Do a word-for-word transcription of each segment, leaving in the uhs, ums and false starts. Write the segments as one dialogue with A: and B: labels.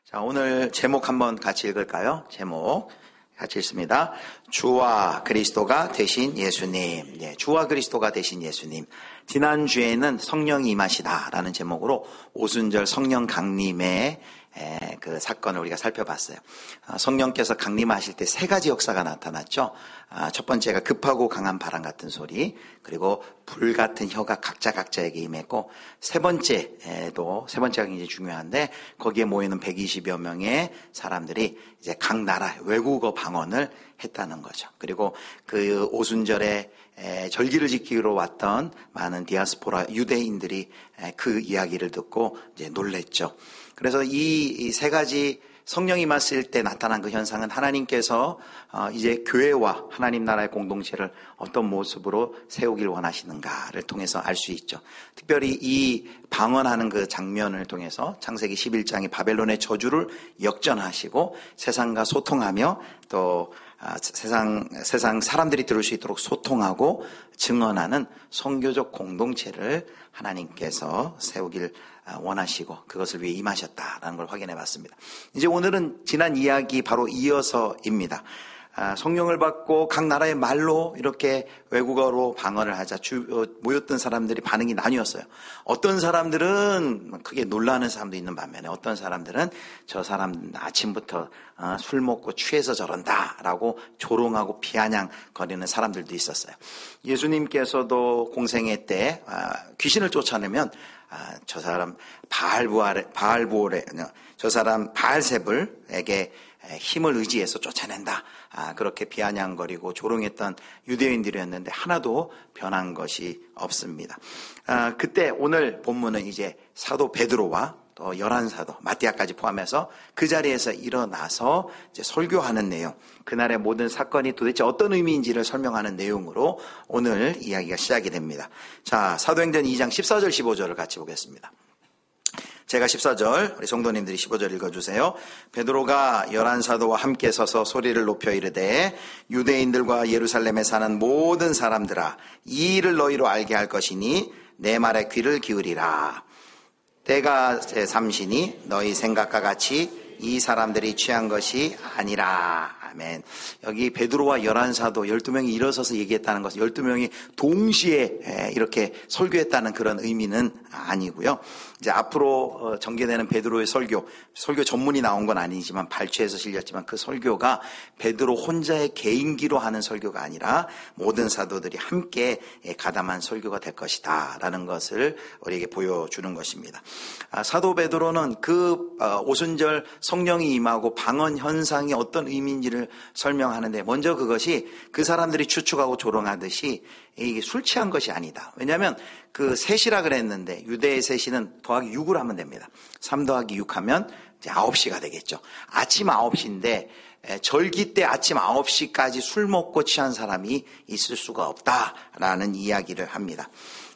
A: 자, 오늘 제목 한번 같이 읽을까요? 제목 같이 읽습니다. 주와 그리스도가 되신 예수님. 예, 주와 그리스도가 되신 예수님. 지난주에는 성령이 임하시다라는 제목으로 오순절 성령 강림의 에, 그 사건을 우리가 살펴봤어요. 아, 성령께서 강림하실 때 세 가지 역사가 나타났죠. 아, 첫 번째가 급하고 강한 바람 같은 소리, 그리고 불 같은 혀가 각자 각자에게 임했고, 세 번째도 세 번째가 굉장히 중요한데 거기에 모이는 백이십여 명의 사람들이 이제 각 나라 외국어 방언을 했다는 거죠. 그리고 그 오순절에 에, 절기를 지키러 왔던 많은 디아스포라 유대인들이 에, 그 이야기를 듣고 이제 놀랬죠. 그래서 이 세 가지 성령이 임했을 때 나타난 그 현상은 하나님께서 어, 이제 교회와 하나님 나라의 공동체를 어떤 모습으로 세우길 원하시는가를 통해서 알 수 있죠. 특별히 이 방언하는 그 장면을 통해서 창세기 십일 장이 바벨론의 저주를 역전하시고 세상과 소통하며 또 아, 세상, 세상 사람들이 들을 수 있도록 소통하고 증언하는 선교적 공동체를 하나님께서 세우길 원하시고 그것을 위해 임하셨다라는 걸 확인해 봤습니다. 이제 오늘은 지난 이야기 바로 이어서입니다. 아, 성령을 받고 각 나라의 말로 이렇게 외국어로 방언을 하자 주, 어, 모였던 사람들이 반응이 나뉘었어요. 어떤 사람들은 크게 놀라는 사람도 있는 반면에 어떤 사람들은 저 사람 아침부터 어, 술 먹고 취해서 저런다라고 조롱하고 비아냥거리는 사람들도 있었어요. 예수님께서도 공생애 때 아, 귀신을 쫓아내면 아, 저 사람 바알부알에, 바알보올에, 저 사람 바알세불에게 힘을 의지해서 쫓아낸다. 아, 그렇게 비아냥거리고 조롱했던 유대인들이었는데 하나도 변한 것이 없습니다. 아, 그때 오늘 본문은 이제 사도 베드로와 또 열한 사도, 마띠아까지 포함해서 그 자리에서 일어나서 이제 설교하는 내용, 그날의 모든 사건이 도대체 어떤 의미인지를 설명하는 내용으로 오늘 이야기가 시작이 됩니다. 자, 사도행전 이 장 십사 절 십오 절을 같이 보겠습니다. 제가 십사 절, 우리 성도님들이 십오 절 읽어주세요. 베드로가 열한 사도와 함께 서서 소리를 높여 이르되 유대인들과 예루살렘에 사는 모든 사람들아, 이 일을 너희로 알게 할 것이니 내 말에 귀를 기울이라. 때가 제삼시니 너희 생각과 같이 이 사람들이 취한 것이 아니라. 아멘. 여기 베드로와 열한 사도 열두 명이 일어서서 얘기했다는 것은 열두 명이 동시에 이렇게 설교했다는 그런 의미는 아니고요. 이제 앞으로 전개되는 베드로의 설교, 설교 전문이 나온 건 아니지만 발췌해서 실렸지만 그 설교가 베드로 혼자의 개인기로 하는 설교가 아니라 모든 사도들이 함께 가담한 설교가 될 것이다 라는 것을 우리에게 보여주는 것입니다. 사도 베드로는 그 오순절 성령이 임하고 방언 현상이 어떤 의미인지를 설명하는데 먼저 그것이 그 사람들이 추측하고 조롱하듯이 이게 술 취한 것이 아니다. 왜냐하면 그 셋이라 그랬는데 유대의 셋이는 더하기 육을 하면 됩니다. 삼 더하기 육 하면 이제 아홉 시가 되겠죠. 아침 아홉 시인데 절기 때 아침 아홉 시까지 술 먹고 취한 사람이 있을 수가 없다라는 이야기를 합니다.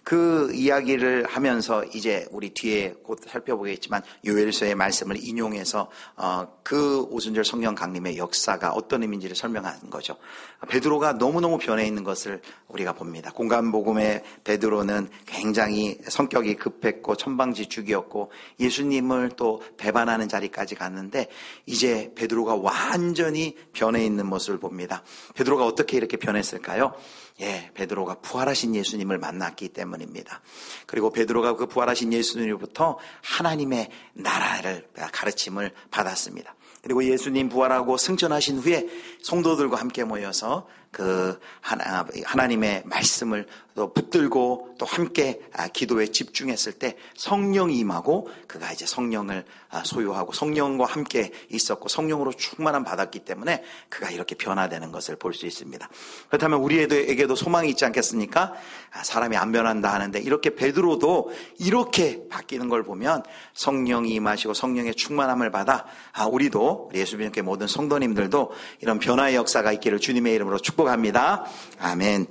A: 그 이야기를 하면서 이제 우리 뒤에 곧 살펴보겠지만 요엘서의 말씀을 인용해서 어, 그 오순절 성령 강림의 역사가 어떤 의미인지를 설명하는 거죠. 베드로가 너무너무 변해 있는 것을 우리가 봅니다. 공간복음의 베드로는 굉장히 성격이 급했고 천방지축이었고 예수님을 또 배반하는 자리까지 갔는데 이제 베드로가 완전히 변해 있는 모습을 봅니다. 베드로가 어떻게 이렇게 변했을까요? 예, 베드로가 부활하신 예수님을 만났기 때문입니다. 그리고 베드로가 그 부활하신 예수님으로부터 하나님의 나라를 가르침을 받았습니다. 그리고 예수님 부활하고 승천하신 후에 성도들과 함께 모여서 그 하나, 하나님의 말씀을 또 붙들고 또 함께 기도에 집중했을 때 성령이 임하고 그가 이제 성령을 소유하고 성령과 함께 있었고 성령으로 충만함 받았기 때문에 그가 이렇게 변화되는 것을 볼 수 있습니다. 그렇다면 우리에게도 소망이 있지 않겠습니까? 사람이 안 변한다 하는데 이렇게 베드로도 이렇게 바뀌는 걸 보면 성령이 임하시고 성령의 충만함을 받아 우리도 우리 예수 믿는 모든 성도님들도 이런 변화의 역사가 있기를 주님의 이름으로 축복합니다. 아멘.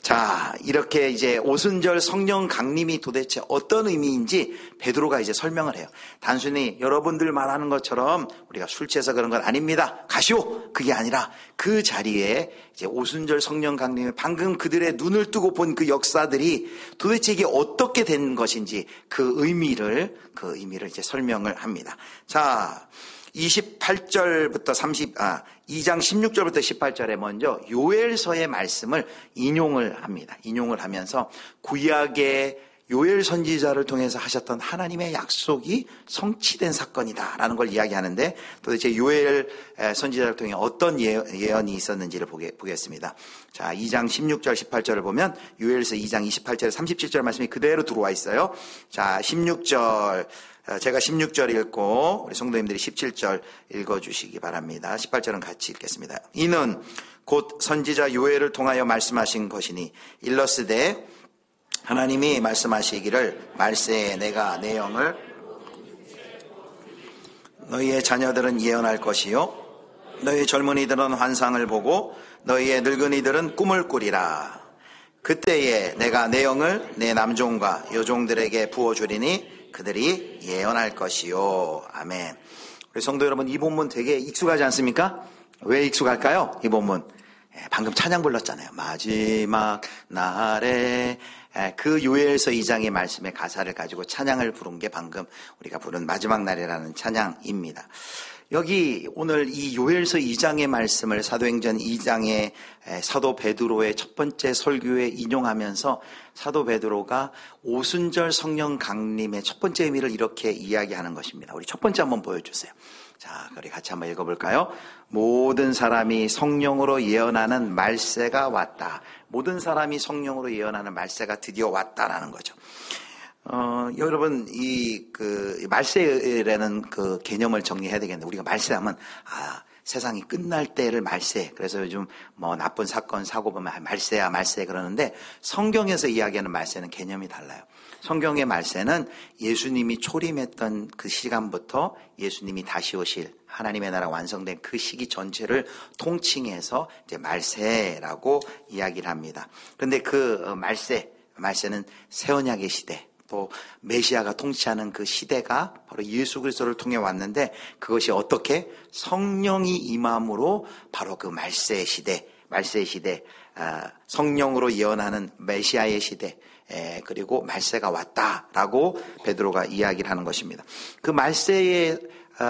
A: 자, 이렇게 이제 오순절 성령 강림이 도대체 어떤 의미인지 베드로가 이제 설명을 해요. 단순히 여러분들 말하는 것처럼 우리가 술 취해서 그런 건 아닙니다. 가시오. 그게 아니라 그 자리에 이제 오순절 성령 강림이 방금 그들의 눈을 뜨고 본 그 역사들이 도대체 이게 어떻게 된 것인지 그 의미를 그 의미를 이제 설명을 합니다. 자, 이십팔 절부터 삼십, 아, 이 장 십육 절부터 십팔 절에 먼저 요엘서의 말씀을 인용을 합니다. 인용을 하면서 구약의 요엘 선지자를 통해서 하셨던 하나님의 약속이 성취된 사건이다라는 걸 이야기하는데, 도대체 요엘 선지자를 통해 어떤 예언이 있었는지를 보겠습니다. 자, 이 장 십육 절 십팔 절을 보면 요엘서 이 장 이십팔 절 삼십칠 절 말씀이 그대로 들어와 있어요. 자, 십육 절, 제가 십육 절 읽고 우리 성도님들이 십칠 절 읽어주시기 바랍니다. 십팔 절은 같이 읽겠습니다. 이는 곧 선지자 요엘을 통하여 말씀하신 것이니 일러스되 하나님이 말씀하시기를 말세에 내가 내 영을 너희의 자녀들은 예언할 것이요 너희 젊은이들은 환상을 보고 너희의 늙은이들은 꿈을 꾸리라. 그때에 내가 내 영을 내 남종과 여종들에게 부어주리니 그들이 예언할 것이요. 아멘. 우리 성도 여러분, 이 본문 되게 익숙하지 않습니까? 왜 익숙할까요? 이 본문 방금 찬양 불렀잖아요. 마지막 날에. 그 요엘서 이 장의 말씀의 가사를 가지고 찬양을 부른 게 방금 우리가 부른 마지막 날이라는 찬양입니다. 여기 오늘 이 요엘서 이 장의 말씀을 사도행전 이 장의 사도 베드로의 첫 번째 설교에 인용하면서 사도 베드로가 오순절 성령 강림의 첫 번째 의미를 이렇게 이야기하는 것입니다. 우리 첫 번째 한번 보여주세요. 자, 우리 같이 한번 읽어볼까요? 모든 사람이 성령으로 예언하는 말세가 왔다. 모든 사람이 성령으로 예언하는 말세가 드디어 왔다라는 거죠. 어, 여러분, 이, 그, 말세라는 그 개념을 정리해야 되겠는데, 우리가 말세하면, 아, 세상이 끝날 때를 말세. 그래서 요즘 뭐 나쁜 사건, 사고 보면 말세야, 말세 그러는데, 성경에서 이야기하는 말세는 개념이 달라요. 성경의 말세는 예수님이 초림했던 그 시간부터 예수님이 다시 오실 하나님의 나라 완성된 그 시기 전체를 통칭해서 이제 말세라고 이야기를 합니다. 그런데 그 말세, 말세는 새 언약의 시대, 또 메시아가 통치하는 그 시대가 바로 예수 그리스도를 통해 왔는데, 그것이 어떻게 성령이 임함으로 바로 그 말세의 시대, 말세의 시대, 성령으로 예언하는 메시아의 시대, 그리고 말세가 왔다라고 베드로가 이야기를 하는 것입니다. 그 말세의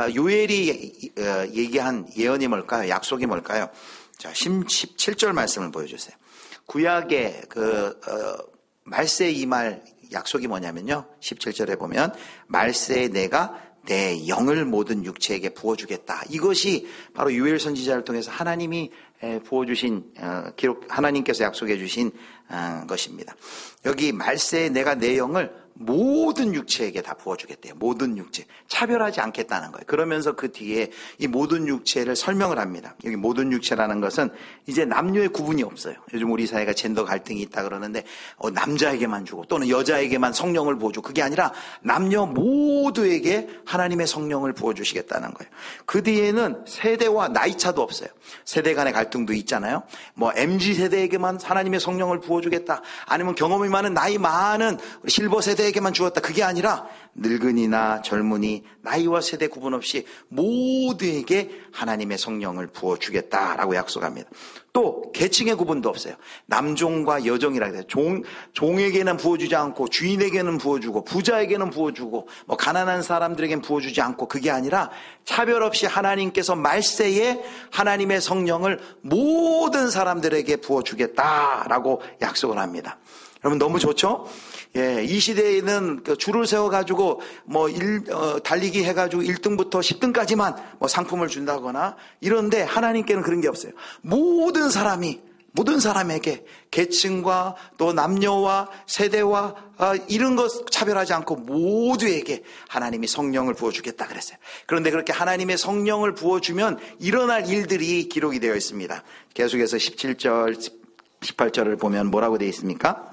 A: 요엘이 얘기한 예언이 뭘까요? 약속이 뭘까요? 자, 십칠 절 말씀을 보여주세요. 구약의 그 말세에 임할 약속이 뭐냐면요, 십칠 절에 보면 말세에 내가 내 영을 모든 육체에게 부어주겠다. 이것이 바로 요엘 선지자를 통해서 하나님이 부어주신 기록, 하나님께서 약속해 주신 것입니다. 여기 말세에 내가 내 영을 모든 육체에게 다 부어주겠대요. 모든 육체. 차별하지 않겠다는 거예요. 그러면서 그 뒤에 이 모든 육체를 설명을 합니다. 여기 모든 육체라는 것은 이제 남녀의 구분이 없어요. 요즘 우리 사회가 젠더 갈등이 있다 그러는데 어, 남자에게만 주고 또는 여자에게만 성령을 부어주고, 그게 아니라 남녀 모두에게 하나님의 성령을 부어주시겠다는 거예요. 그 뒤에는 세대와 나이차도 없어요. 세대 간의 갈등도 있잖아요. 뭐 엠지 세대에게만 하나님의 성령을 부어주겠다, 아니면 경험이 많은 나이 많은 우리 실버 세대 에게만 주었다. 그게 아니라 늙은이나 젊은이, 나이와 세대 구분 없이 모두에게 하나님의 성령을 부어주겠다라고 약속합니다. 또 계층의 구분도 없어요. 남종과 여종이라고 해요. 종, 종에게는 부어주지 않고 주인에게는 부어주고 부자에게는 부어주고 뭐 가난한 사람들에게는 부어주지 않고, 그게 아니라 차별 없이 하나님께서 말세에 하나님의 성령을 모든 사람들에게 부어주겠다라고 약속을 합니다. 여러분, 너무 좋죠? 예, 이 시대에는 줄을 세워가지고 뭐 일, 어, 달리기 해가지고 일 등부터 십 등까지만 뭐 상품을 준다거나 이런데, 하나님께는 그런 게 없어요. 모든 사람이, 모든 사람에게 계층과 또 남녀와 세대와 어, 이런 것 차별하지 않고 모두에게 하나님이 성령을 부어주겠다 그랬어요. 그런데 그렇게 하나님의 성령을 부어주면 일어날 일들이 기록이 되어 있습니다. 계속해서 십칠 절, 십팔 절을 보면 뭐라고 되어 있습니까?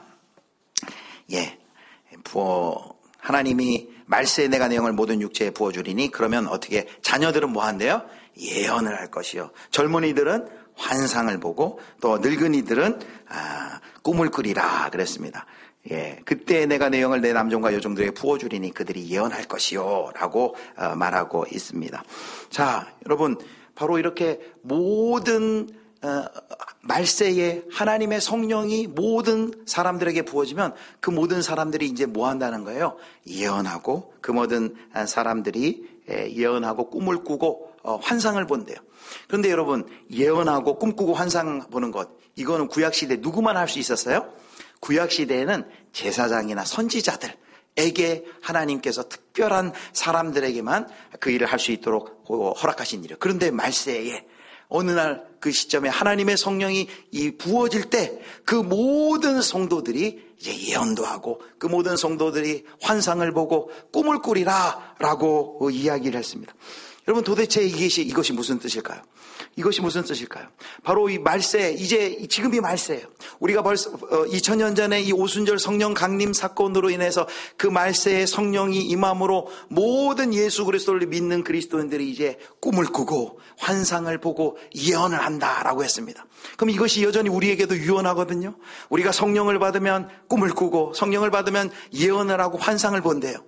A: 예, 부어, 하나님이 말세에 내가 내 영을 모든 육체에 부어주리니, 그러면 어떻게, 자녀들은 뭐 한대요? 예언을 할 것이요. 젊은이들은 환상을 보고, 또 늙은이들은 아, 꿈을 꾸리라 그랬습니다. 예, 그때 내가 내 영을 내 남종과 여종들에게 부어주리니 그들이 예언할 것이요 라고 어, 말하고 있습니다. 자, 여러분, 바로 이렇게 모든 어, 말세에 하나님의 성령이 모든 사람들에게 부어지면 그 모든 사람들이 이제 뭐 한다는 거예요? 예언하고 그 모든 사람들이 예언하고 꿈을 꾸고 환상을 본대요. 그런데 여러분, 예언하고 꿈꾸고 환상 보는 것, 이거는 구약시대 누구만 할 수 있었어요? 구약시대에는 제사장이나 선지자들에게 하나님께서 특별한 사람들에게만 그 일을 할 수 있도록 허락하신 일이에요. 그런데 말세에 어느 날 그 시점에 하나님의 성령이 이 부어질 때 그 모든 성도들이 이제 예언도 하고 그 모든 성도들이 환상을 보고 꿈을 꾸리라 라고 이야기를 했습니다. 여러분, 도대체 이것이, 이것이 무슨 뜻일까요? 이것이 무슨 뜻일까요? 바로 이 말세, 이제 지금이 말세예요. 우리가 벌써 이천 년 전에 이 오순절 성령 강림 사건으로 인해서 그 말세의 성령이 임함으로 모든 예수 그리스도를 믿는 그리스도인들이 이제 꿈을 꾸고 환상을 보고 예언을 한다라고 했습니다. 그럼 이것이 여전히 우리에게도 유언하거든요. 우리가 성령을 받으면 꿈을 꾸고 성령을 받으면 예언을 하고 환상을 본대요.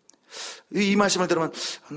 A: 이 말씀을 들으면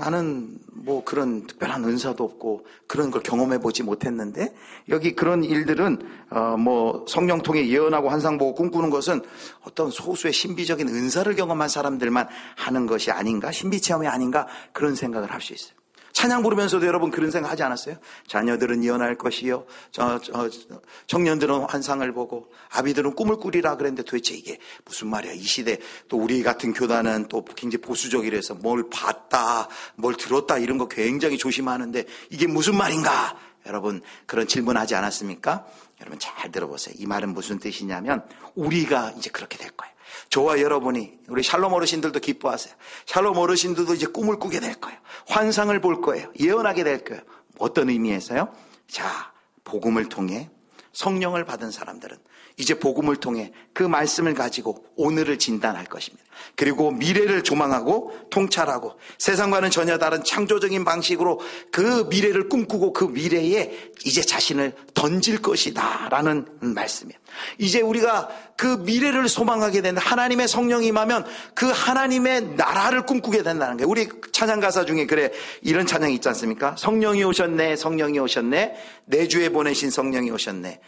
A: 나는 뭐 그런 특별한 은사도 없고 그런 걸 경험해 보지 못했는데, 여기 그런 일들은 어 뭐 성령 통해 예언하고 환상 보고 꿈꾸는 것은 어떤 소수의 신비적인 은사를 경험한 사람들만 하는 것이 아닌가, 신비 체험이 아닌가, 그런 생각을 할 수 있어요. 찬양 부르면서도 여러분 그런 생각 하지 않았어요? 자녀들은 예언할 것이요, 저, 저, 청년들은 환상을 보고 아비들은 꿈을 꾸리라 그랬는데 도대체 이게 무슨 말이야? 이 시대 또 우리 같은 교단은 또 굉장히 보수적이라서 뭘 봤다, 뭘 들었다 이런 거 굉장히 조심하는데 이게 무슨 말인가? 여러분 그런 질문하지 않았습니까? 여러분 잘 들어보세요. 이 말은 무슨 뜻이냐면 우리가 이제 그렇게 될 거예요. 저와 여러분이, 우리 샬롬 어르신들도 기뻐하세요. 샬롬 어르신들도 이제 꿈을 꾸게 될 거예요. 환상을 볼 거예요. 예언하게 될 거예요. 어떤 의미에서요? 자, 복음을 통해 성령을 받은 사람들은 이제 복음을 통해 그 말씀을 가지고 오늘을 진단할 것입니다. 그리고 미래를 조망하고 통찰하고 세상과는 전혀 다른 창조적인 방식으로 그 미래를 꿈꾸고 그 미래에 이제 자신을 던질 것이다 라는 말씀이에요. 이제 우리가 그 미래를 소망하게 되는 하나님의 성령이 임하면 그 하나님의 나라를 꿈꾸게 된다는 거예요. 우리 찬양 가사 중에 그래 이런 찬양이 있지 않습니까? 성령이 오셨네, 성령이 오셨네, 내 주에 보내신 성령이 오셨네.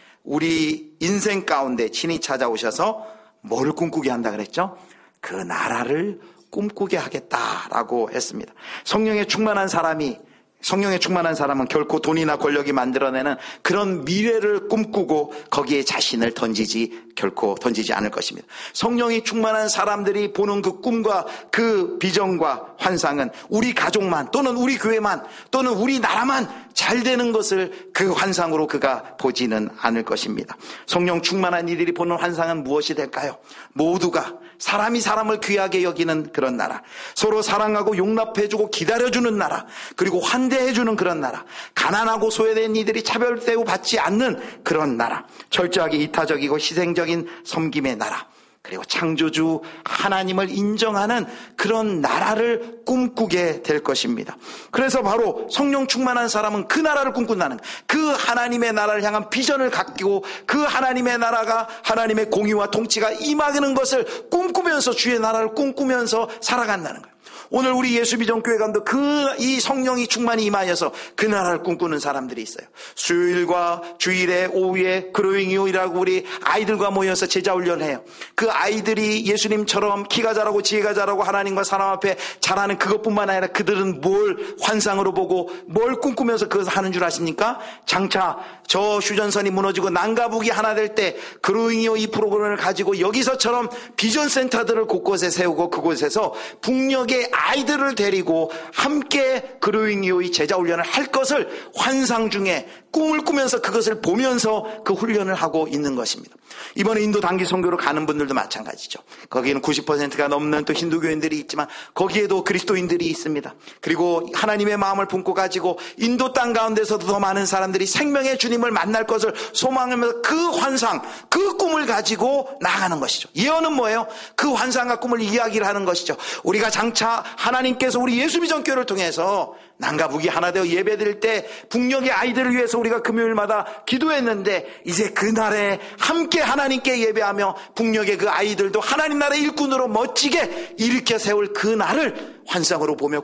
A: 우리 인생 가운데 친히 찾아오셔서 뭐를 꿈꾸게 한다 그랬죠? 그 나라를 꿈꾸게 하겠다라고 했습니다. 성령에 충만한 사람이, 성령에 충만한 사람은 결코 돈이나 권력이 만들어내는 그런 미래를 꿈꾸고 거기에 자신을 던지지, 결코 던지지 않을 것입니다. 성령이 충만한 사람들이 보는 그 꿈과 그 비전과 환상은 우리 가족만 또는 우리 교회만 또는 우리 나라만 잘 되는 것을 그 환상으로 그가 보지는 않을 것입니다. 성령 충만한 이들이 보는 환상은 무엇이 될까요? 모두가 사람이 사람을 귀하게 여기는 그런 나라, 서로 사랑하고 용납해주고 기다려주는 나라, 그리고 환대해주는 그런 나라, 가난하고 소외된 이들이 차별 대우받지 않는 그런 나라, 철저하게 이타적이고 희생적인 섬김의 나라, 그리고 창조주 하나님을 인정하는 그런 나라를 꿈꾸게 될 것입니다. 그래서 바로 성령 충만한 사람은 그 나라를 꿈꾼다는, 그 하나님의 나라를 향한 비전을 갖고 그 하나님의 나라가, 하나님의 공의와 통치가 임하는 것을 꿈꾸면서 주의 나라를 꿈꾸면서 살아간다는 거예요. 오늘 우리 예수비전교회 가운데 그 이 성령이 충만히 임하여서 그 나라를 꿈꾸는 사람들이 있어요. 수요일과 주일에 오후에 그로잉이오이라고 우리 아이들과 모여서 제자훈련을 해요. 그 아이들이 예수님처럼 키가 자라고 지혜가 자라고 하나님과 사람 앞에 자라는 그것뿐만 아니라 그들은 뭘 환상으로 보고 뭘 꿈꾸면서 그것을 하는 줄 아십니까? 장차 저 휴전선이 무너지고 난가북이 하나 될 때 그로잉이오이 프로그램을 가지고 여기서처럼 비전센터들을 곳곳에 세우고 그곳에서 북녘의 아이들을 데리고 함께 그로잉이오이 제자훈련을 할 것을 환상 중에 꿈을 꾸면서 그것을 보면서 그 훈련을 하고 있는 것입니다. 이번에 인도 단기 선교로 가는 분들도 마찬가지죠. 거기는 구십 퍼센트가 넘는 또 힌두교인들이 있지만 거기에도 그리스도인들이 있습니다. 그리고 하나님의 마음을 품고 가지고 인도 땅 가운데서도 더 많은 사람들이 생명의 주님을 만날 것을 소망하면서 그 환상, 그 꿈을 가지고 나아가는 것이죠. 예언은 뭐예요? 그 환상과 꿈을 이야기를 하는 것이죠. 우리가 장차 하나님께서 우리 예수비전교회를 통해서 남과 북이 하나 되어 예배드릴 때 북녘의 아이들을 위해서 우리가 금요일마다 기도했는데 이제 그날에 함께 하나님께 예배하며 북녘의 그 아이들도 하나님 나라의 일꾼으로 멋지게 일으켜 세울 그 날을 환상으로 보며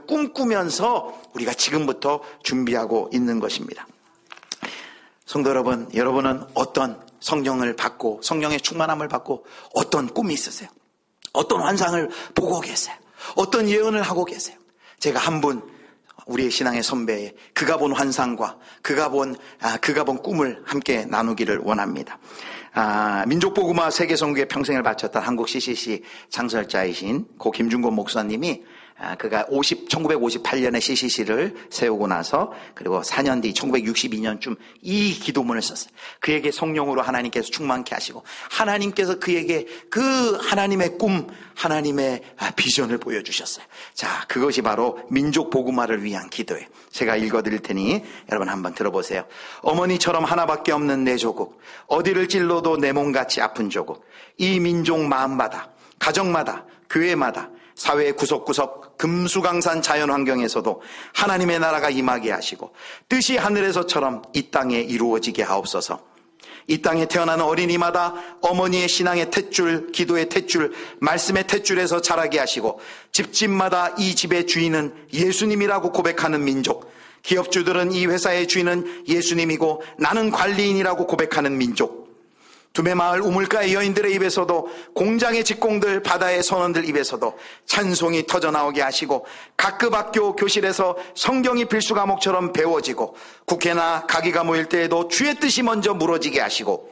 A: 꿈꾸면서 우리가 지금부터 준비하고 있는 것입니다. 성도 여러분, 여러분은 어떤 성령을 받고 성령의 충만함을 받고 어떤 꿈이 있으세요? 어떤 환상을 보고 계세요? 어떤 예언을 하고 계세요? 제가 한 분 우리의 신앙의 선배, 그가 본 환상과 그가 본, 아, 그가 본 꿈을 함께 나누기를 원합니다. 아, 민족복음화 세계선교에 평생을 바쳤던 한국 씨씨씨 창설자이신 고 김중곤 목사님이 아, 그가 오십, 천구백오십팔 년에 씨씨씨를 세우고 나서 그리고 사 년 뒤 천구백육십이 년쯤 이 기도문을 썼어요. 그에게 성령으로 하나님께서 충만케 하시고 하나님께서 그에게 그 하나님의 꿈, 하나님의 비전을 보여주셨어요. 자, 그것이 바로 민족 복음화를 위한 기도예요. 제가 읽어드릴 테니 여러분 한번 들어보세요. 어머니처럼 하나밖에 없는 내 조국, 어디를 찔러도 내 몸같이 아픈 조국, 이 민족 마음마다, 가정마다, 교회마다, 사회의 구석구석 금수강산 자연환경에서도 하나님의 나라가 임하게 하시고 뜻이 하늘에서처럼 이 땅에 이루어지게 하옵소서. 이 땅에 태어나는 어린이마다 어머니의 신앙의 탯줄, 기도의 탯줄, 말씀의 탯줄에서 자라게 하시고 집집마다 이 집의 주인은 예수님이라고 고백하는 민족, 기업주들은 이 회사의 주인은 예수님이고 나는 관리인이라고 고백하는 민족, 두메마을 우물가의 여인들의 입에서도 공장의 직공들, 바다의 선원들 입에서도 찬송이 터져나오게 하시고 각급 학교 교실에서 성경이 필수 과목처럼 배워지고 국회나 가기가 모일 때에도 주의 뜻이 먼저 물어지게 하시고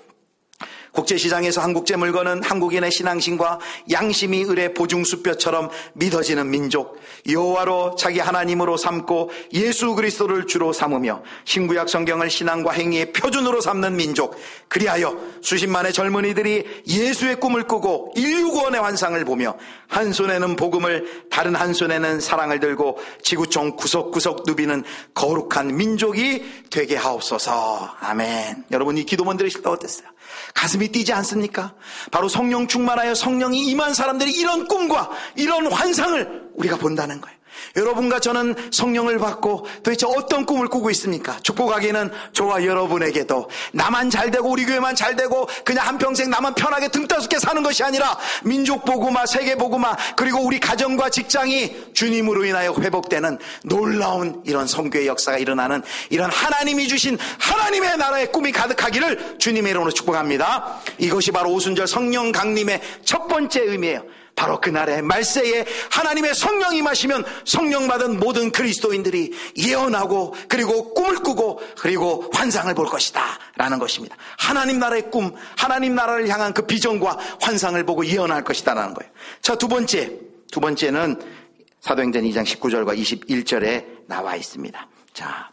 A: 국제시장에서 한국제 물건은 한국인의 신앙심과 양심이 을의 보증수뼈처럼 믿어지는 민족, 여호와로 자기 하나님으로 삼고 예수 그리스도를 주로 삼으며 신구약 성경을 신앙과 행위의 표준으로 삼는 민족, 그리하여 수십만의 젊은이들이 예수의 꿈을 꾸고 인류 구원의 환상을 보며 한 손에는 복음을 다른 한 손에는 사랑을 들고 지구촌 구석구석 누비는 거룩한 민족이 되게 하옵소서. 아멘. 여러분 이 기도문 들으실 때 어땠어요? 가슴이 뛰지 않습니까? 바로 성령 충만하여 성령이 임한 사람들이 이런 꿈과 이런 환상을 우리가 본다는 거예요. 여러분과 저는 성령을 받고 도대체 어떤 꿈을 꾸고 있습니까? 축복하기는 저와 여러분에게도 나만 잘되고 우리 교회만 잘되고 그냥 한평생 나만 편하게 등 따숩게 사는 것이 아니라 민족복음화, 세계복음화, 그리고 우리 가정과 직장이 주님으로 인하여 회복되는 놀라운 이런 선교의 역사가 일어나는 이런 하나님이 주신 하나님의 나라의 꿈이 가득하기를 주님의 이름으로 축복합니다. 이것이 바로 오순절 성령 강림의 첫 번째 의미예요. 바로 그날의 말세에 하나님의 성령이 임하시면 성령 받은 모든 그리스도인들이 예언하고 그리고 꿈을 꾸고 그리고 환상을 볼 것이다 라는 것입니다. 하나님 나라의 꿈, 하나님 나라를 향한 그 비전과 환상을 보고 예언할 것이다 라는 거예요. 자, 두 번째, 두 번째는 사도행전 이 장 십구 절과 이십일 절에 나와 있습니다. 자,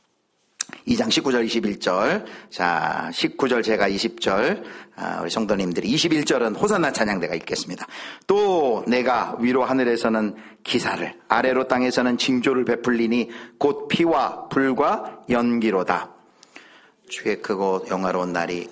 A: 이 장 십구 절 이십일 절, 자 십구 절 제가 이십 절, 아, 우리 성도님들이 이십일 절은 호산나 찬양대가 읽겠습니다. 또 내가 위로 하늘에서는 기사를 아래로 땅에서는 징조를 베풀리니 곧 피와 불과 연기로다. 주의 크고 영화로운 날이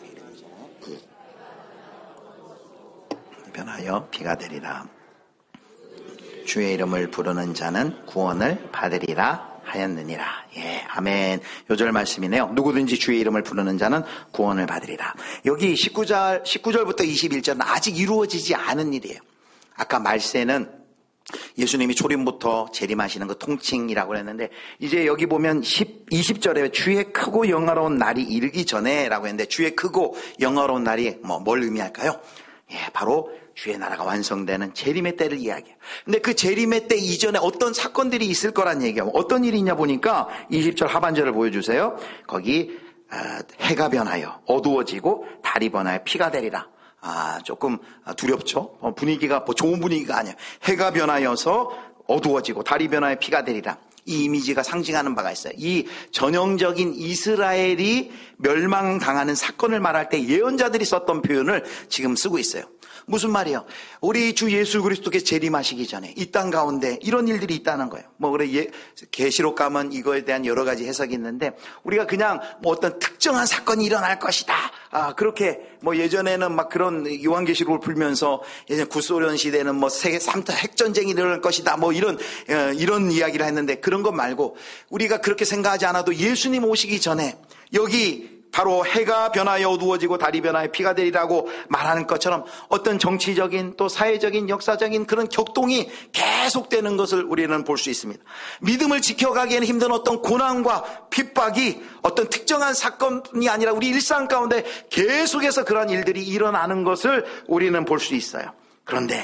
A: 변하여 비가 되리라. 주의 이름을 부르는 자는 구원을 받으리라 하였느니라. 예, 아멘. 요절 말씀이네요. 누구든지 주의 이름을 부르는 자는 구원을 받으리라. 여기 십구 절, 십구 절부터 이십일 절은 아직 이루어지지 않은 일이에요. 아까 말세는 예수님이 초림부터 재림하시는 그 통칭이라고 했는데 이제 여기 보면 십, 이십 절에 주의 크고 영화로운 날이 이르기 전에 라고 했는데 주의 크고 영화로운 날이 뭐 뭘 의미할까요? 예, 바로 주의 나라가 완성되는 재림의 때를 이야기해요. 근데 그 재림의 때 이전에 어떤 사건들이 있을 거란 얘기예요. 어떤 일이 있냐 보니까 이십 절 하반절을 보여주세요. 거기 해가 변하여 어두워지고 달이 변하여 피가 되리라. 아, 조금 두렵죠. 분위기가 뭐 좋은 분위기가 아니에요. 해가 변하여서 어두워지고 달이 변하여 피가 되리라. 이 이미지가 상징하는 바가 있어요. 이 전형적인 이스라엘이 멸망당하는 사건을 말할 때 예언자들이 썼던 표현을 지금 쓰고 있어요. 무슨 말이에요? 우리 주 예수 그리스도께 재림하시기 전에 이 땅 가운데 이런 일들이 있다는 거예요. 뭐 그래 예, 계시록 가면 이거에 대한 여러 가지 해석이 있는데 우리가 그냥 뭐 어떤 특정한 사건이 일어날 것이다. 아 그렇게 뭐 예전에는 막 그런 요한계시록을 풀면서 예전 구소련 시대는 뭐 세계 삼 차 핵전쟁이 일어날 것이다. 뭐 이런 어, 이런 이야기를 했는데 그런 것 말고 우리가 그렇게 생각하지 않아도 예수님 오시기 전에 여기 바로 해가 변하여 어두워지고 달이 변하여 피가 되리라고 말하는 것처럼 어떤 정치적인 또 사회적인 역사적인 그런 격동이 계속되는 것을 우리는 볼 수 있습니다. 믿음을 지켜가기에는 힘든 어떤 고난과 핍박이 어떤 특정한 사건이 아니라 우리 일상 가운데 계속해서 그런 일들이 일어나는 것을 우리는 볼 수 있어요. 그런데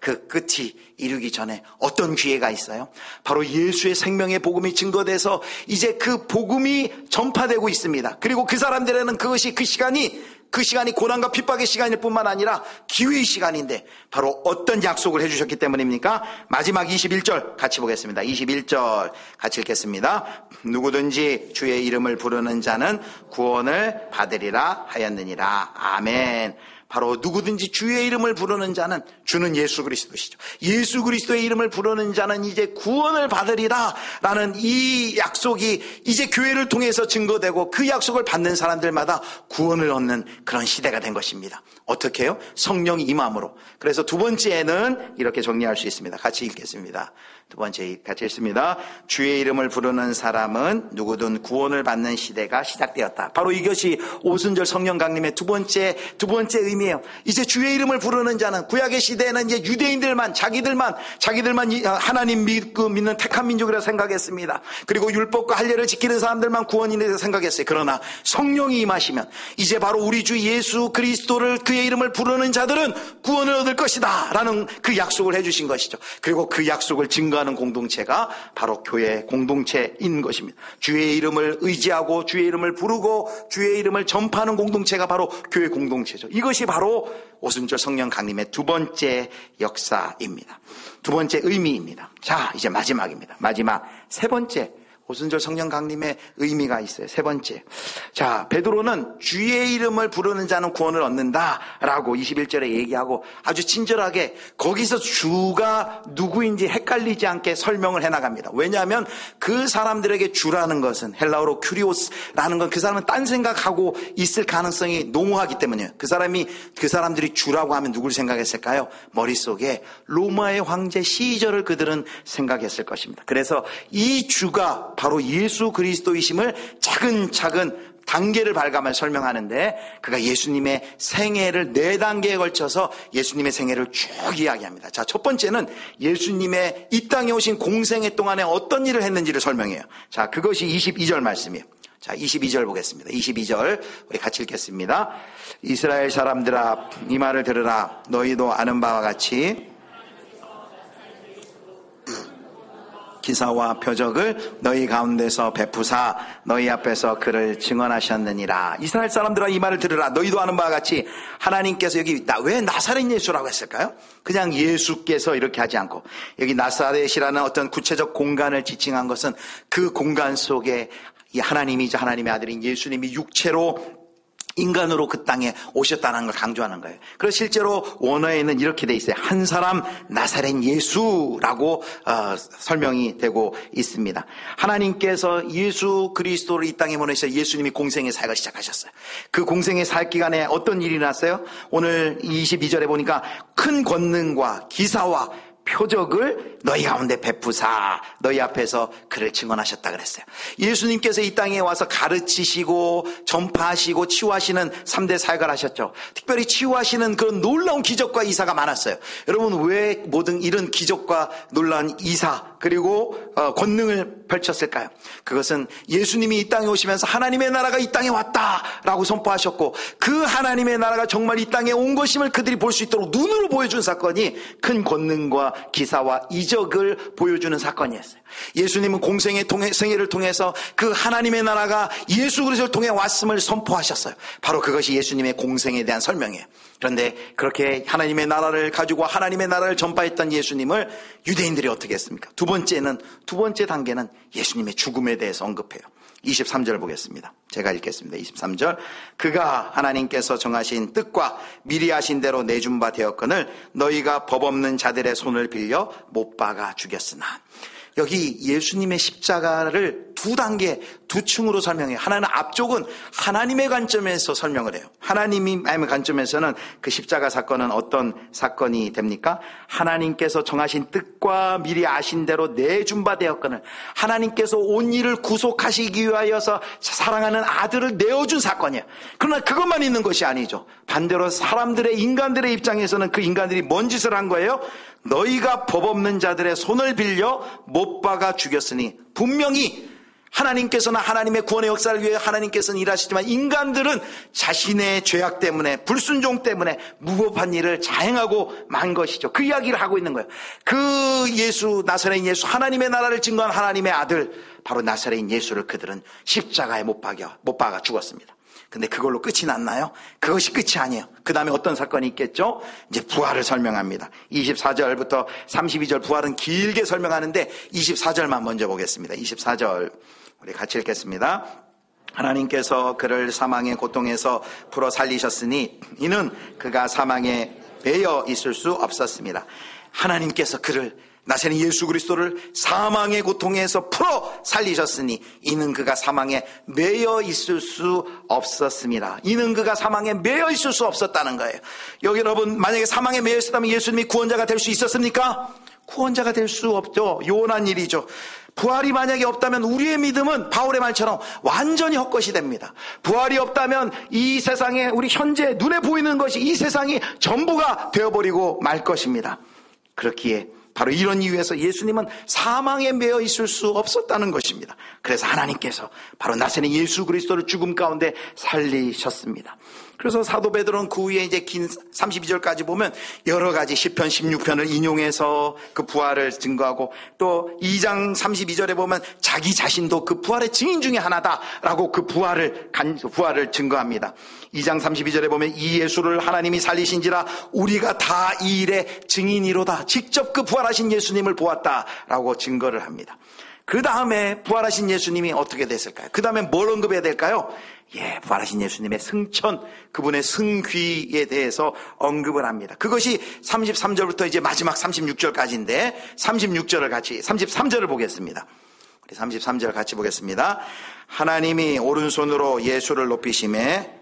A: 그 끝이 이루기 전에 어떤 기회가 있어요? 바로 예수의 생명의 복음이 증거돼서 이제 그 복음이 전파되고 있습니다. 그리고 그 사람들에는 그것이 그 시간이 그 시간이 고난과 핍박의 시간일 뿐만 아니라 기회의 시간인데 바로 어떤 약속을 해주셨기 때문입니까? 마지막 이십일 절 같이 보겠습니다. 이십일 절 같이 읽겠습니다. 누구든지 주의 이름을 부르는 자는 구원을 받으리라 하였느니라. 아멘. 바로 누구든지 주의 이름을 부르는 자는, 주는 예수 그리스도시죠. 예수 그리스도의 이름을 부르는 자는 이제 구원을 받으리라 라는 이 약속이 이제 교회를 통해서 증거되고 그 약속을 받는 사람들마다 구원을 얻는 그런 시대가 된 것입니다. 어떻게 해요? 성령이 임함으로. 그래서 두 번째는 이렇게 정리할 수 있습니다. 같이 읽겠습니다. 두 번째 같이 읽습니다. 주의 이름을 부르는 사람은 누구든 구원을 받는 시대가 시작되었다. 바로 이것이 오순절 성령 강림의 두 번째 두 번째 의미예요. 이제 주의 이름을 부르는 자는, 구약의 시대에는 이제 유대인들만 자기들만 자기들만 하나님 믿고 믿는 택한 민족이라 생각했습니다. 그리고 율법과 할례를 지키는 사람들만 구원이 되서 생각했어요. 그러나 성령이 임하시면 이제 바로 우리 주 예수 그리스도를, 그의 이름을 부르는 자들은 구원을 얻을 것이다 라는 그 약속을 해주신 것이죠. 그리고 그 약속을 증거하는 공동체가 바로 교회 공동체인 것입니다. 주의 이름을 의지하고 주의 이름을 부르고 주의 이름을 전파하는 공동체가 바로 교회 공동체죠. 이것이 바로 오순절 성령 강림의 두 번째 역사입니다. 두 번째 의미입니다. 자, 이제 마지막입니다. 마지막 세 번째 오순절 성령 강림의 의미가 있어요. 세 번째. 자, 베드로는 주의 이름을 부르는 자는 구원을 얻는다라고 이십일 절에 얘기하고 아주 친절하게 거기서 주가 누구인지 헷갈리지 않게 설명을 해나갑니다. 왜냐하면 그 사람들에게 주라는 것은 헬라어로 큐리오스라는 건 그 사람은 딴 생각하고 있을 가능성이 농후하기 때문이에요. 그 사람이 그 사람들이 주라고 하면 누구를 생각했을까요? 머릿속에 로마의 황제 시저를 그들은 생각했을 것입니다. 그래서 이 주가 바로 예수 그리스도이심을 차근차근 단계를 밟아가며 설명하는데, 그가 예수님의 생애를 네 단계에 걸쳐서 예수님의 생애를 쭉 이야기합니다. 자, 첫 번째는 예수님의 이 땅에 오신 공생애 동안에 어떤 일을 했는지를 설명해요. 자, 그것이 이십이 절 말씀이에요. 자, 이십이 절 보겠습니다. 이십이 절 우리 같이 읽겠습니다. 이스라엘 사람들아, 이 말을 들으라. 너희도 아는 바와 같이 기사와 표적을 너희 가운데서 베푸사 너희 앞에서 그를 증언하셨느니라. 이스라엘 사람들아, 이 말을 들으라. 너희도 아는 바와 같이 하나님께서, 여기 왜 나사렛 예수라고 했을까요? 그냥 예수께서 이렇게 하지 않고 여기 나사렛이라는 어떤 구체적 공간을 지칭한 것은 그 공간 속에 이 하나님이자 하나님의 아들인 예수님이 육체로 인간으로 그 땅에 오셨다는 걸 강조하는 거예요. 그래서 실제로 원어에는 이렇게 돼 있어요. 한 사람 나사렛 예수라고 어, 설명이 되고 있습니다. 하나님께서 예수 그리스도를 이 땅에 보내셔서 예수님이 공생의 사역을 시작하셨어요. 그 공생의 사역 기간에 어떤 일이 났어요? 오늘 이십이 절에 보니까 큰 권능과 기사와 표적을 너희 가운데 베푸사 너희 앞에서 그를 증언하셨다 그랬어요. 예수님께서 이 땅에 와서 가르치시고 전파하시고 치유하시는 삼 대 사역을 하셨죠. 특별히 치유하시는 그런 놀라운 기적과 이사가 많았어요. 여러분, 왜 모든 이런 기적과 놀라운 이사 그리고 어, 권능을 펼쳤을까요? 그것은 예수님이 이 땅에 오시면서 하나님의 나라가 이 땅에 왔다라고 선포하셨고, 그 하나님의 나라가 정말 이 땅에 온 것임을 그들이 볼 수 있도록 눈으로 보여준 사건이 큰 권능과 기사와 이적을 보여주는 사건이었어요. 예수님은 공생의 통해, 생애를 통해서 그 하나님의 나라가 예수 그리스도를 통해 왔음을 선포하셨어요. 바로 그것이 예수님의 공생에 대한 설명이에요. 그런데 그렇게 하나님의 나라를 가지고 하나님의 나라를 전파했던 예수님을 유대인들이 어떻게 했습니까? 두 번째는, 두 번째 단계는 예수님의 죽음에 대해서 언급해요. 이십삼 절 보겠습니다. 제가 읽겠습니다. 이십삼 절. 그가 하나님께서 정하신 뜻과 미리 하신 대로 내준 바 되었거늘 너희가 법 없는 자들의 손을 빌려 못 박아 죽였으나. 여기 예수님의 십자가를 두 단계, 두 층으로 설명해요. 하나는 앞쪽은 하나님의 관점에서 설명을 해요. 하나님의 관점에서는 그 십자가 사건은 어떤 사건이 됩니까? 하나님께서 정하신 뜻과 미리 아신 대로 내준 바 되었거늘 하나님께서 온 일을 구속하시기 위하여서 사랑하는 아들을 내어준 사건이에요. 그러나 그것만 있는 것이 아니죠. 반대로 사람들의, 인간들의 입장에서는 그 인간들이 뭔 짓을 한 거예요? 너희가 법 없는 자들의 손을 빌려 못 박아 죽였으니, 분명히 하나님께서는 하나님의 구원의 역사를 위해 하나님께서는 일하시지만 인간들은 자신의 죄악 때문에, 불순종 때문에 무법한 일을 자행하고 만 것이죠. 그 이야기를 하고 있는 거예요. 그 예수, 나사렛 예수, 하나님의 나라를 증거한 하나님의 아들, 바로 나사렛 예수를 그들은 십자가에 못 박아, 못 박아 죽었습니다. 근데 그걸로 끝이 났나요? 그것이 끝이 아니에요. 그 다음에 어떤 사건이 있겠죠? 이제 부활을 설명합니다. 이십사 절부터 삼십이 절 부활은 길게 설명하는데 이십사 절만 먼저 보겠습니다. 이십사 절 우리 같이 읽겠습니다. 하나님께서 그를 사망의 고통에서 풀어 살리셨으니 이는 그가 사망에 매여 있을 수 없었습니다. 하나님께서 그를, 나사렛 예수 그리스도를 사망의 고통에서 풀어 살리셨으니 이는 그가 사망에 매여 있을 수 없었습니다. 이는 그가 사망에 매여 있을 수 없었다는 거예요. 여기 여러분, 만약에 사망에 매여 있었다면 예수님이 구원자가 될 수 있었습니까? 구원자가 될 수 없죠. 요원한 일이죠. 부활이 만약에 없다면 우리의 믿음은 바울의 말처럼 완전히 헛것이 됩니다. 부활이 없다면 이 세상에, 우리 현재 눈에 보이는 것이 이 세상이 전부가 되어버리고 말 것입니다. 그렇기에 바로 이런 이유에서 예수님은 사망에 매여 있을 수 없었다는 것입니다. 그래서 하나님께서 바로 나사렛 예수 그리스도를 죽음 가운데 살리셨습니다. 그래서 사도 베드로는 그 후에 이제 긴 삼십이 절까지 보면 여러 가지 시편 십육 편을 인용해서 그 부활을 증거하고, 또 이 장 삼십이 절에 보면 자기 자신도 그 부활의 증인 중에 하나다라고 그 부활을 부활을 증거합니다. 이 장 삼십이 절에 보면 이 예수를 하나님이 살리신지라 우리가 다 이 일의 증인이로다. 직접 그 부활하신 예수님을 보았다라고 증거를 합니다. 그 다음에 부활하신 예수님이 어떻게 됐을까요? 그 다음에 뭘 언급해야 될까요? 예, 부활하신 예수님의 승천, 그분의 승귀에 대해서 언급을 합니다. 그것이 삼십삼 절부터 이제 마지막 삼십육 절까지인데 삼십육 절을 같이, 삼십삼 절을 보겠습니다. 우리 삼십삼 절 같이 보겠습니다. 하나님이 오른손으로 예수를 높이심에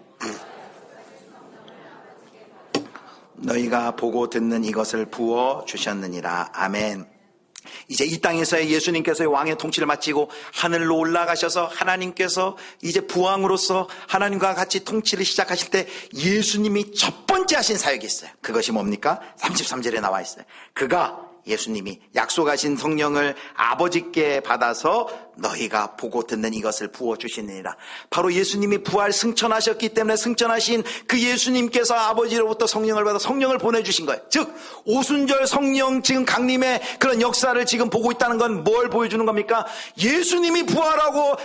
A: 너희가 보고 듣는 이것을 부어 주셨느니라. 아멘. 이제 이 땅에서의 예수님께서의 왕의 통치를 마치고 하늘로 올라가셔서 하나님께서 이제 부왕으로서 하나님과 같이 통치를 시작하실 때 예수님이 첫 번째 하신 사역이 있어요. 그것이 뭡니까? 삼십삼 절에 나와 있어요. 그가, 예수님이 약속하신 성령을 아버지께 받아서 너희가 보고 듣는 이것을 부어주시느니라. 바로 예수님이 부활 승천하셨기 때문에 승천하신 그 예수님께서 아버지로부터 성령을 받아 성령을 보내주신 거예요. 즉 오순절 성령 지금 강림의 그런 역사를 지금 보고 있다는 건 뭘 보여주는 겁니까? 예수님이 부활하고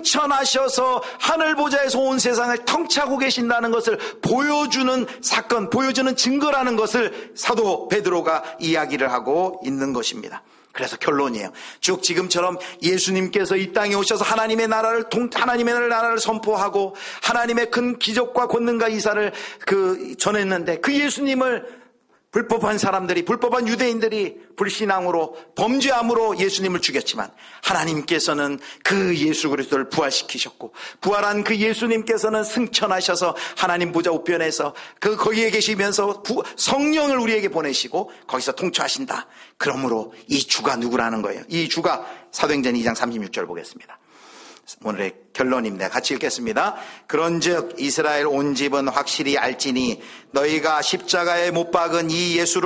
A: 승천하셔서 하늘 보좌에서 온 세상을 통치하고 계신다는 것을 보여주는 사건, 보여주는 증거라는 것을 사도 베드로가 이야기를 하고 있는 것입니다. 그래서 결론이에요. 쭉 지금처럼 예수님께서 이 땅에 오셔서 하나님의 나라를 통, 하나님의 나라를 선포하고 하나님의 큰 기적과 권능과 이사를 그 전했는데, 그 예수님을 불법한 사람들이, 불법한 유대인들이 불신앙으로, 범죄함으로 예수님을 죽였지만 하나님께서는 그 예수 그리스도를 부활시키셨고, 부활한 그 예수님께서는 승천하셔서 하나님 보좌 우편에서 그 거기에 계시면서 부, 성령을 우리에게 보내시고 거기서 통치하신다. 그러므로 이 주가 누구라는 거예요? 이 주가 사도행전 이 장 삼십육 절 보겠습니다. 오늘의 결론입니다. 같이 읽겠습니다. 그런즉 이스라엘 온 집은 확실히 알지니 너희가 십자가에 못 박은 이 예수를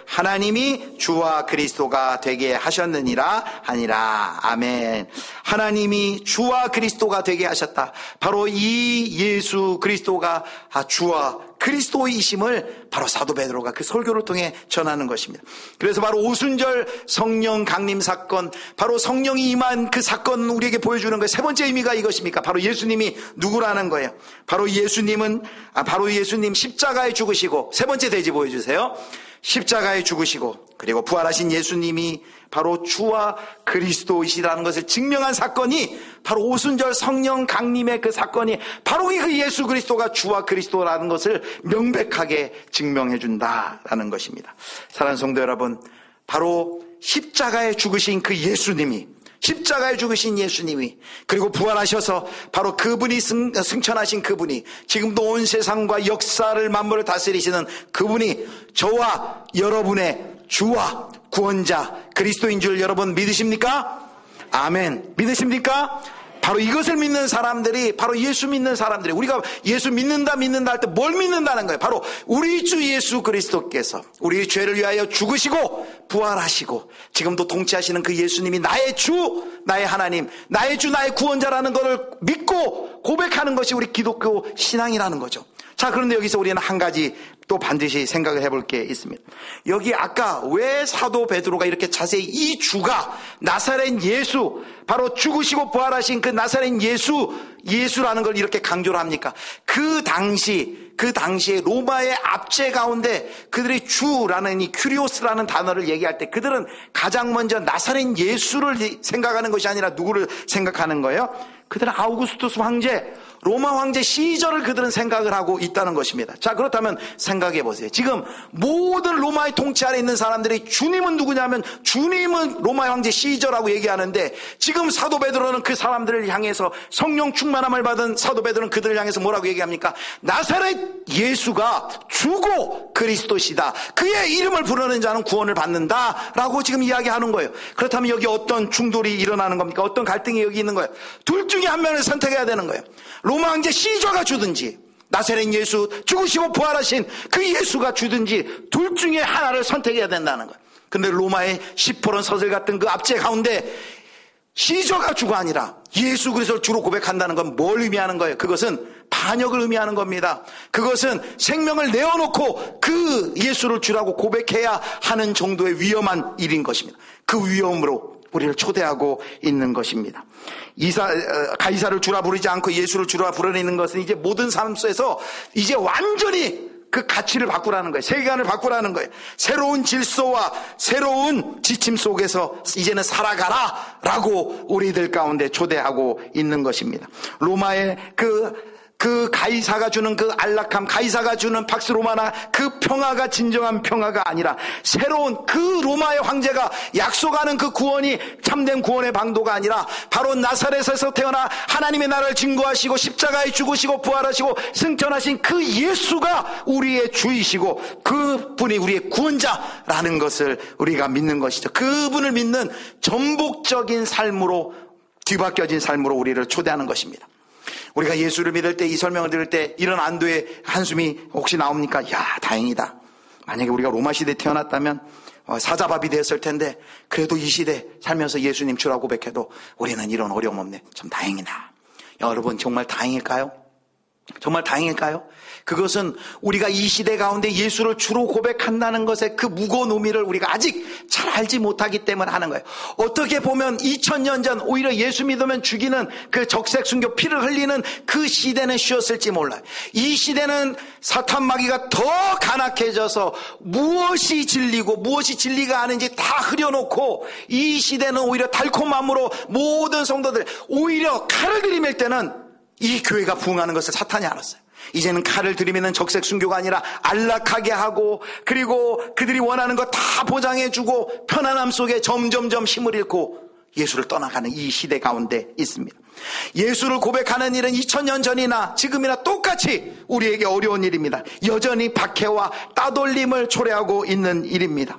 A: 하나님이 주와 그리스도가 되게 하셨느니라 하니라. 아멘. 하나님이 주와 그리스도가 되게 하셨다. 바로 이 예수 그리스도가 주와 그리스도이심을 바로 사도 베드로가 그 설교를 통해 전하는 것입니다. 그래서 바로 오순절 성령 강림 사건, 바로 성령이 임한 그 사건 우리에게 보여주는 거예요. 세 번째 의미가 이것입니까? 바로 예수님이 누구라는 거예요. 바로 예수님은, 아, 바로 예수님 십자가에 죽으시고, 세 번째 대지 보여주세요. 십자가에 죽으시고 그리고 부활하신 예수님이 바로 주와 그리스도이시라는 것을 증명한 사건이 바로 오순절 성령 강림의 그 사건이 바로 그 예수 그리스도가 주와 그리스도라는 것을 명백하게 증명해 준다라는 것입니다. 사랑하는 성도 여러분, 바로 십자가에 죽으신 그 예수님이, 십자가에 죽으신 예수님이, 그리고 부활하셔서 바로 그분이 승, 승천하신 그분이, 지금도 온 세상과 역사를 만물을 다스리시는 그분이 저와 여러분의 주와 구원자 그리스도인 줄 여러분 믿으십니까? 아멘. 믿으십니까? 바로 이것을 믿는 사람들이, 바로 예수 믿는 사람들이, 우리가 예수 믿는다 믿는다 할 때 뭘 믿는다는 거예요? 바로 우리 주 예수 그리스도께서 우리 죄를 위하여 죽으시고 부활하시고 지금도 통치하시는 그 예수님이 나의 주, 나의 하나님, 나의 주, 나의 구원자라는 것을 믿고 고백하는 것이 우리 기독교 신앙이라는 거죠. 자, 그런데 여기서 우리는 한 가지 또 반드시 생각을 해볼 게 있습니다. 여기 아까 왜 사도 베드로가 이렇게 자세히 이 주가 나사렛 예수, 바로 죽으시고 부활하신 그 나사렛 예수, 예수라는 걸 이렇게 강조를 합니까? 그 당시, 그 당시에 로마의 압제 가운데 그들이 주라는 이 큐리오스라는 단어를 얘기할 때 그들은 가장 먼저 나사렛 예수를 생각하는 것이 아니라 누구를 생각하는 거예요? 그들은 아우구스투스 황제, 로마 황제 시저를 그들은 생각을 하고 있다는 것입니다. 자, 그렇다면 생각해 보세요. 지금 모든 로마의 통치 아래 있는 사람들이 주님은 누구냐면 주님은 로마 황제 시저라고 얘기하는데 지금 사도 베드로는 그 사람들을 향해서 성령 충만함을 받은 사도 베드로는 그들을 향해서 뭐라고 얘기합니까? 나사렛 예수가 주고 그리스도시다. 그의 이름을 부르는 자는 구원을 받는다라고 지금 이야기하는 거예요. 그렇다면 여기 어떤 충돌이 일어나는 겁니까? 어떤 갈등이 여기 있는 거예요? 둘 중에 한 명을 선택해야 되는 거예요. 로마 황제 시저가 주든지 나사렛 예수, 죽으시고 부활하신 그 예수가 주든지 둘 중에 하나를 선택해야 된다는 거예요. 근데 로마의 시포런 서슬 같은 그 압제 가운데 시저가 주가 아니라 예수 그리스도를 주로 고백한다는 건 뭘 의미하는 거예요? 그것은 반역을 의미하는 겁니다. 그것은 생명을 내어놓고 그 예수를 주라고 고백해야 하는 정도의 위험한 일인 것입니다. 그 위험으로 우리를 초대하고 있는 것입니다. 이사, 가이사를 주라 부르지 않고 예수를 주라 부르는 것은 이제 모든 삶 속에서 이제 완전히 그 가치를 바꾸라는 거예요. 세계관을 바꾸라는 거예요. 새로운 질서와 새로운 지침 속에서 이제는 살아가라 라고 우리들 가운데 초대하고 있는 것입니다. 로마의 그 그 가이사가 주는 그 안락함, 가이사가 주는 팍스 로마나 그 평화가 진정한 평화가 아니라 새로운 그 로마의 황제가 약속하는 그 구원이 참된 구원의 방도가 아니라 바로 나사렛에서 태어나 하나님의 나라를 증거하시고 십자가에 죽으시고 부활하시고 승천하신 그 예수가 우리의 주이시고 그분이 우리의 구원자라는 것을 우리가 믿는 것이죠. 그분을 믿는 전복적인 삶으로, 뒤바뀌어진 삶으로 우리를 초대하는 것입니다. 우리가 예수를 믿을 때, 이 설명을 들을 때 이런 안도의 한숨이 혹시 나옵니까? 야, 다행이다. 만약에 우리가 로마 시대에 태어났다면 사자밥이 되었을 텐데 그래도 이 시대 살면서 예수님 주라고 고백해도 우리는 이런 어려움 없네. 참 다행이다. 여러분 정말 다행일까요? 정말 다행일까요? 그것은 우리가 이 시대 가운데 예수를 주로 고백한다는 것의 그 무거운 의미를 우리가 아직 잘 알지 못하기 때문에 하는 거예요. 어떻게 보면 이천 년 전 오히려 예수 믿으면 죽이는 그 적색 순교 피를 흘리는 그 시대는 쉬었을지 몰라요. 이 시대는 사탄 마귀가 더 간악해져서 무엇이 진리고 무엇이 진리가 아닌지 다 흐려놓고 이 시대는 오히려 달콤함으로 모든 성도들 오히려 칼을 들이밀 때는 이 교회가 부흥하는 것을 사탄이 알았어요. 이제는 칼을 들이미는 적색 순교가 아니라 안락하게 하고 그리고 그들이 원하는 거 다 보장해주고 편안함 속에 점점점 힘을 잃고 예수를 떠나가는 이 시대 가운데 있습니다. 예수를 고백하는 일은 이천 년 전이나 지금이나 똑같이 우리에게 어려운 일입니다. 여전히 박해와 따돌림을 초래하고 있는 일입니다.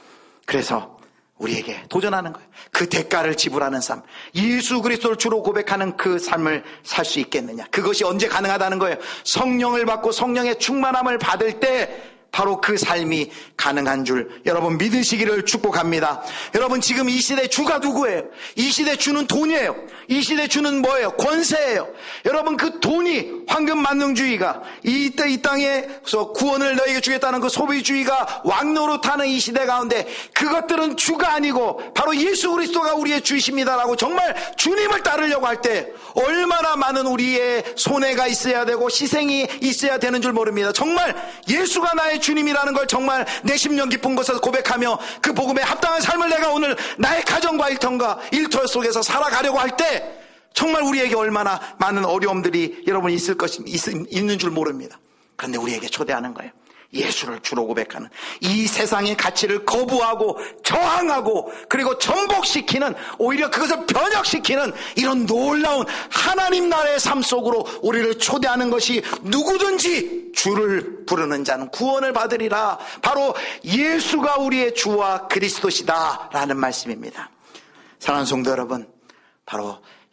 A: 그래서 우리에게 도전하는 거예요. 그 대가를 지불하는 삶, 예수 그리스도를 주로 고백하는 그 삶을 살 수 있겠느냐. 그것이 언제 가능하다는 거예요? 성령을 받고 성령의 충만함을 받을 때 바로 그 삶이 가능한 줄 여러분 믿으시기를 축복합니다. 여러분 지금 이 시대 주가 누구예요? 이 시대 주는 돈이에요. 이 시대 주는 뭐예요? 권세예요. 여러분 그 돈이 황금만능주의가 이때 이 땅에서 구원을 너에게 주겠다는 그 소비주의가 왕노릇하는 이 시대 가운데 그것들은 주가 아니고 바로 예수 그리스도가 우리의 주이십니다라고 정말 주님을 따르려고 할 때 얼마나 많은 우리의 손해가 있어야 되고 희생이 있어야 되는 줄 모릅니다. 정말 예수가 나의 주님이라는 걸 정말 내 심령 깊은 곳에서 고백하며 그 복음에 합당한 삶을 내가 오늘 나의 가정과 일터과 일터 속에서 살아가려고 할 때 정말 우리에게 얼마나 많은 어려움들이 여러분 있을 것이 있는 줄 모릅니다. 그런데 우리에게 초대하는 거예요. 예수를 주로 고백하는 이 세상의 가치를 거부하고 저항하고 그리고 전복시키는 오히려 그것을 변혁시키는 이런 놀라운 하나님 나라의 삶 속으로 우리를 초대하는 것이 누구든지 주를 부르는 자는 구원을 받으리라. 바로 예수가 우리의 주와 그리스도시다 라는 말씀입니다. 사랑하는 성도 여러분, 바로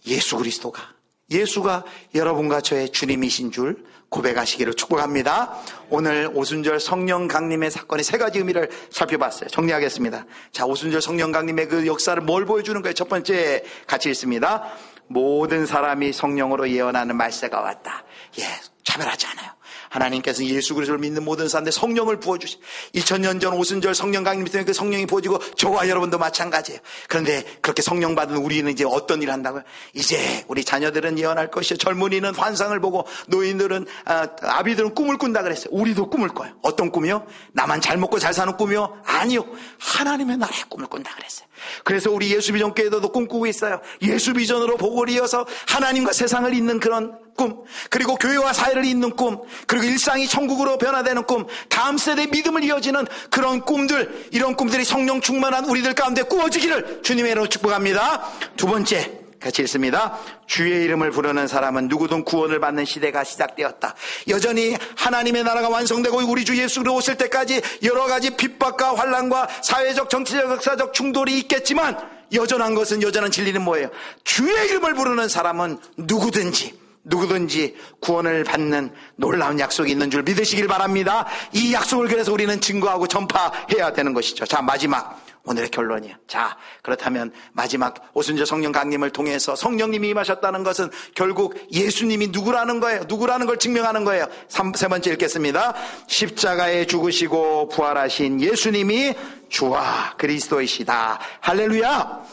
A: 예수 그리스도가, 예수가 여러분과 저의 주님이신 줄 고백하시기를 축복합니다. 오늘 오순절 성령 강림의 사건의 세 가지 의미를 살펴봤어요. 정리하겠습니다. 자, 오순절 성령 강림의 그 역사를 뭘 보여주는 거예요? 첫 번째 같이 읽습니다. 모든 사람이 성령으로 예언하는 말세가 왔다. 예, 차별하지 않아요. 하나님께서 예수 그리스도를 믿는 모든 사람들 성령을 부어주시. 이천 년 전 오순절 성령 강림 때문에 그 성령이 부어지고 저와 여러분도 마찬가지예요. 그런데 그렇게 성령 받은 우리는 이제 어떤 일을 한다고요? 이제 우리 자녀들은 예언할 것이요, 젊은이는 환상을 보고, 노인들은 아, 아비들은 꿈을 꾼다 그랬어요. 우리도 꿈을 꿔요. 어떤 꿈이요? 나만 잘 먹고 잘 사는 꿈이요? 아니요, 하나님의 나라의 꿈을 꾼다 그랬어요. 그래서 우리 예수비전교회도 꿈꾸고 있어요. 예수비전으로 복을 이어서 하나님과 세상을 잇는 그런 꿈, 그리고 교회와 사회를 잇는 꿈, 그리고 일상이 천국으로 변화되는 꿈, 다음 세대의 믿음을 이어지는 그런 꿈들, 이런 꿈들이 성령 충만한 우리들 가운데 꾸어지기를 주님의 이름으로 축복합니다. 두 번째 같이 읽습니다. 주의 이름을 부르는 사람은 누구든 구원을 받는 시대가 시작되었다. 여전히 하나님의 나라가 완성되고 우리 주 예수로 오실 때까지 여러 가지 핍박과 환난과 사회적, 정치적, 역사적 충돌이 있겠지만 여전한 것은, 여전한 진리는 뭐예요? 주의 이름을 부르는 사람은 누구든지 누구든지 구원을 받는 놀라운 약속이 있는 줄 믿으시길 바랍니다. 이 약속을 그래서 우리는 증거하고 전파해야 되는 것이죠. 자, 마지막 오늘의 결론이에요. 자, 그렇다면 마지막 오순절 성령 강림을 통해서 성령님이 임하셨다는 것은 결국 예수님이 누구라는 거예요. 누구라는 걸 증명하는 거예요. 삼, 세 번째 읽겠습니다. 십자가에 죽으시고 부활하신 예수님이 주와 그리스도이시다. 할렐루야.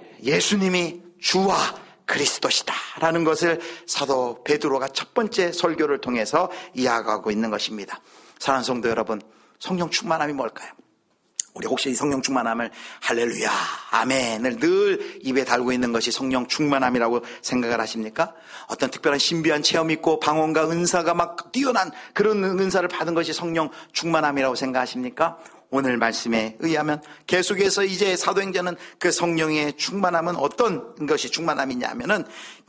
A: 예수님이 주와 그리스도시다 라는 것을 사도 베드로가 첫 번째 설교를 통해서 이야기하고 있는 것입니다. 사랑하는 성도 여러분, 성령 충만함이 뭘까요? 우리 혹시 이 성령 충만함을 할렐루야, 아멘을 늘 입에 달고 있는 것이 성령 충만함이라고 생각을 하십니까? 어떤 특별한 신비한 체험 있고 방언과 은사가 막 뛰어난 그런 은사를 받은 것이 성령 충만함이라고 생각하십니까? 오늘 말씀에 의하면 계속해서 이제 사도행전은 그 성령의 충만함은 어떤 것이 충만함이냐 하면은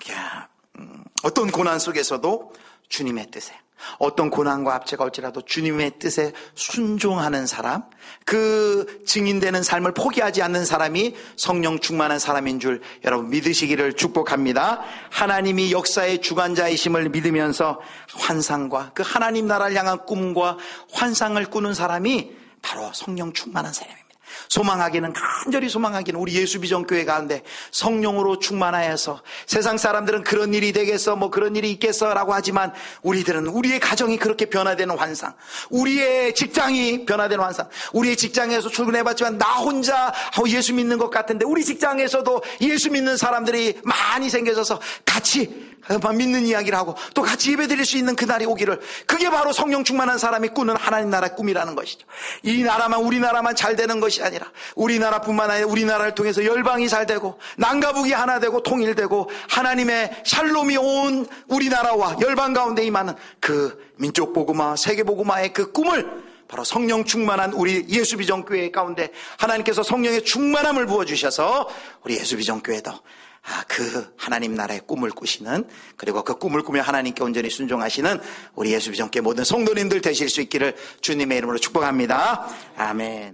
A: 어떤 고난 속에서도 주님의 뜻에, 어떤 고난과 압제가 올지라도 주님의 뜻에 순종하는 사람, 그 증인되는 삶을 포기하지 않는 사람이 성령 충만한 사람인 줄 여러분 믿으시기를 축복합니다. 하나님이 역사의 주관자이심을 믿으면서 환상과 그 하나님 나라를 향한 꿈과 환상을 꾸는 사람이 바로 성령 충만한 사람입니다. 소망하기는, 간절히 소망하기는 우리 예수비전교회 가운데 성령으로 충만하여서, 세상 사람들은 그런 일이 되겠어, 뭐 그런 일이 있겠어 라고 하지만 우리들은 우리의 가정이 그렇게 변화되는 환상, 우리의 직장이 변화되는 환상, 우리의 직장에서 출근해봤지만 나 혼자 예수 믿는 것 같은데 우리 직장에서도 예수 믿는 사람들이 많이 생겨져서 같이 믿는 이야기를 하고 또 같이 예배드릴 수 있는 그날이 오기를, 그게 바로 성령 충만한 사람이 꾸는 하나님 나라의 꿈이라는 것이죠. 이 나라만, 우리나라만 잘 되는 것이 아니라 우리나라뿐만 아니라 우리나라를 통해서 열방이 잘 되고 남과북이 하나 되고 통일되고 하나님의 샬롬이 온 우리나라와 열방 가운데 임하는 그 민족 복음화, 세계 복음화의 그 꿈을 바로 성령 충만한 우리 예수비전교회 가운데 하나님께서 성령의 충만함을 부어주셔서 우리 예수비전교회도 아, 그 하나님 나라의 꿈을 꾸시는, 그리고 그 꿈을 꾸며 하나님께 온전히 순종하시는 우리 예수비전교회 모든 성도님들 되실 수 있기를 주님의 이름으로 축복합니다. 아멘.